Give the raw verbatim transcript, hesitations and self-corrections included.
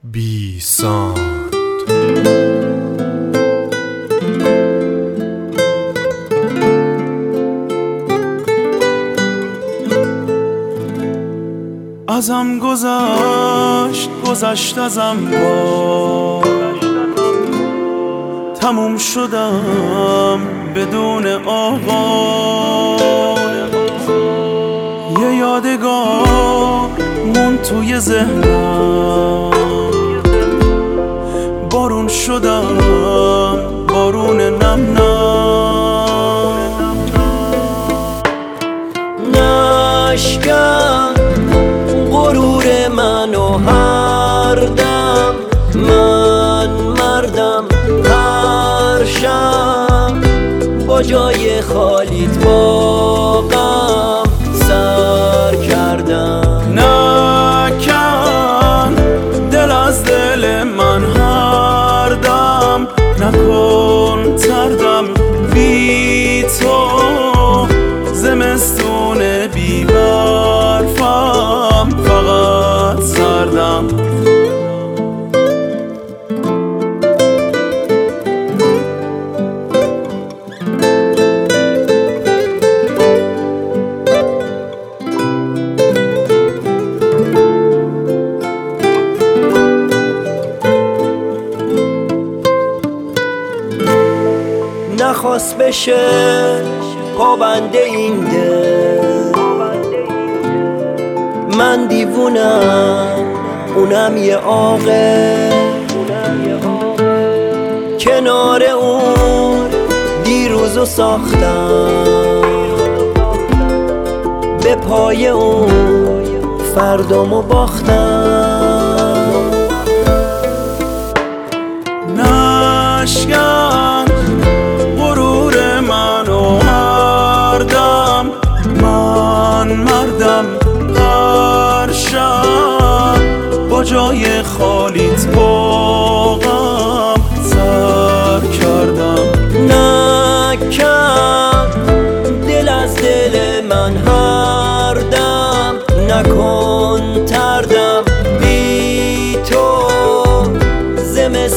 بی ساند. ازم گذشت گذشت ازم با تموم شدم بدون آغاز. یه یادگار مون توی ذهنم، بارون شدم بارون نم نم. نشکن غرور منو هر دم، من مردم هر شب با جای خالیت با غم سر کردم. نکن دل از دل من هر دم، نکن تردم بی تو زمستون بی برفم فقط سردم. نخواست بشه پابنده این دل، من دیوونم اونم یه عاقل. کنار اون دیروزو ساختم، به پای اون فردامو باختم. نشکن غرور منو هر دم، من مردم هر شب با جای خالیت با غم سر کردم. نکن دل از دل من هر دم، نکن تردم بی تو زمستون